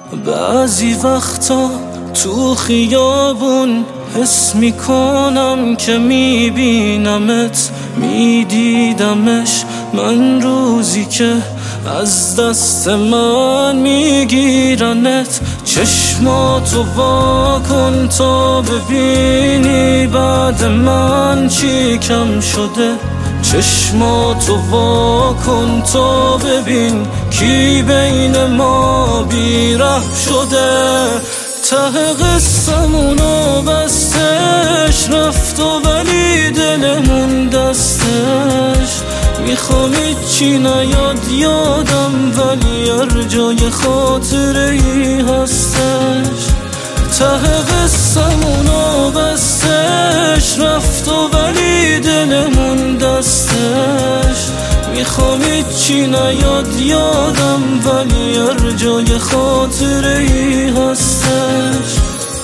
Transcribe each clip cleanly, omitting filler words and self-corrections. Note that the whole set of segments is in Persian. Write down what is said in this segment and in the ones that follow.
بعضی وقتا تو خیابون حس میکنم که میبینمت، میدیدمش من روزی که از دست من میگیرنت. چشماتو وا کن تا ببینی بعد من چی کم شده. چشماتو وا کن تا ببین کی بین ما بی‌ره شده. ته قصه‌مونو بستش رفت و ولی دلمون دستش. میخوام هیچی نیاد یادم ولی هر جای خاطره ای هستش. ته قصه‌مونو بستش رفت و ولی دلمون دستش. میخوام هیچی نیاد یادم ولی هر جای خاطره ای هستش.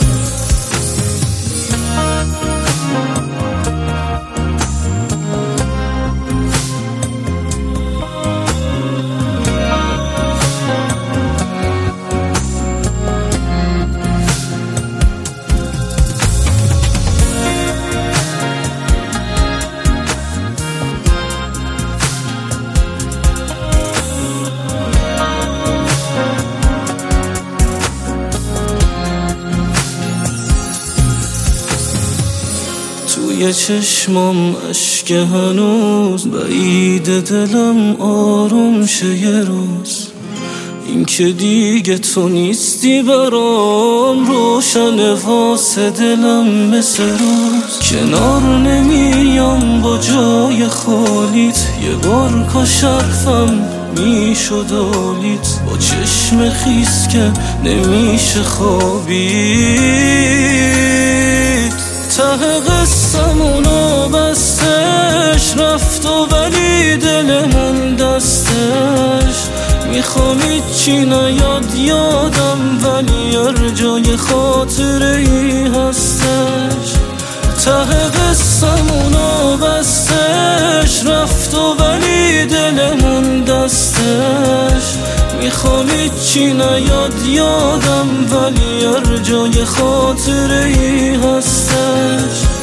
توی چشمام اشک هنوز بعید، دلم آروم شه یه روز. این که دیگه تو نیستی برام روشن واسه دلم مثل روز. کنار نمیام با جای خالیت، یه بار کاش حرفم میشد آلیت. با چشم خیس که نمیشه خوابید. ته قصه‌مونو بستش رفت و ولی دلمون دستش. میخوام هیچی نیاد یادم ولی هر جای خاطره ای هستش. ته قصه‌مونو بستش رفت و ولی دلمون دستش. میخوام هیچی نیاد یادم ولی هر جای خاطره ای هستش.